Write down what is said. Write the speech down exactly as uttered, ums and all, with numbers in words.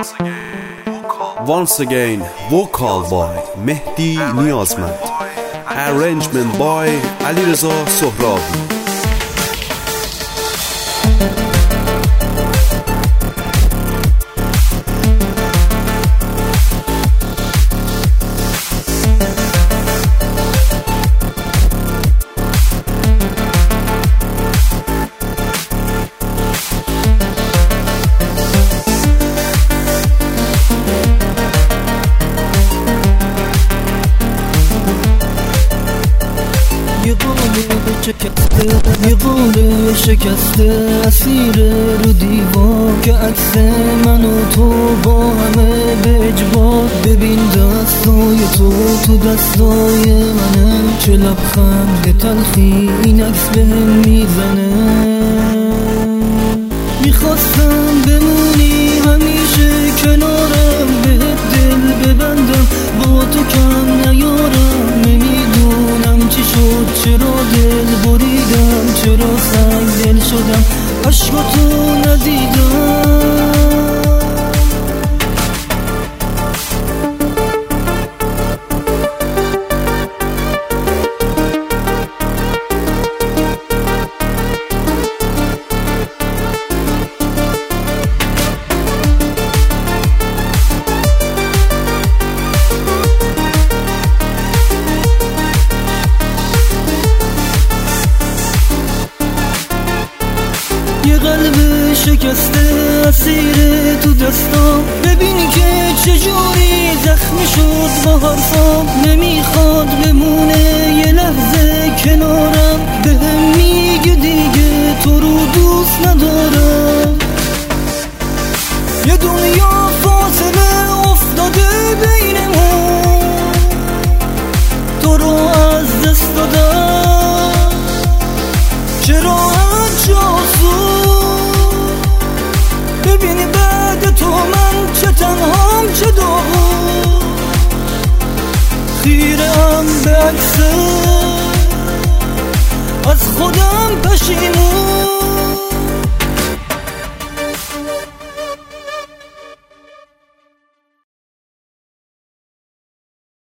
Once again, vocal by Mehdi Niyazmand. Arrangement by Alireza Sohrabi. یه قول شکسته اسیر رو دیوار که عکس من و تو با همه به اجبار. ببین دستای تو تو دستای منه، چه لبخند تلخی این عکس بهم میزنه. میخواستم بمونی همیشه کنارم، بهت دل ببندم با تو کم نیارم. نمیدونم چی شد، چرا دل بریدم، چرا سنگ دل شدم، عشقاتو ندیدم. یه قلب شکسته اسیر تو دستام، ببینی که چجوری زخمی شد با حرفام. نمیخواد بمونه یه لحظه کنارم، بهم میگه دیگه تو رو دوست ندارم. یه دنیا فاصله افتاده بینمون، تو رو از دست دادم. چرا ببینی بعد تو من چه تنهام چه داغم، خیره‌ام به عکسه از خودم پشیمون.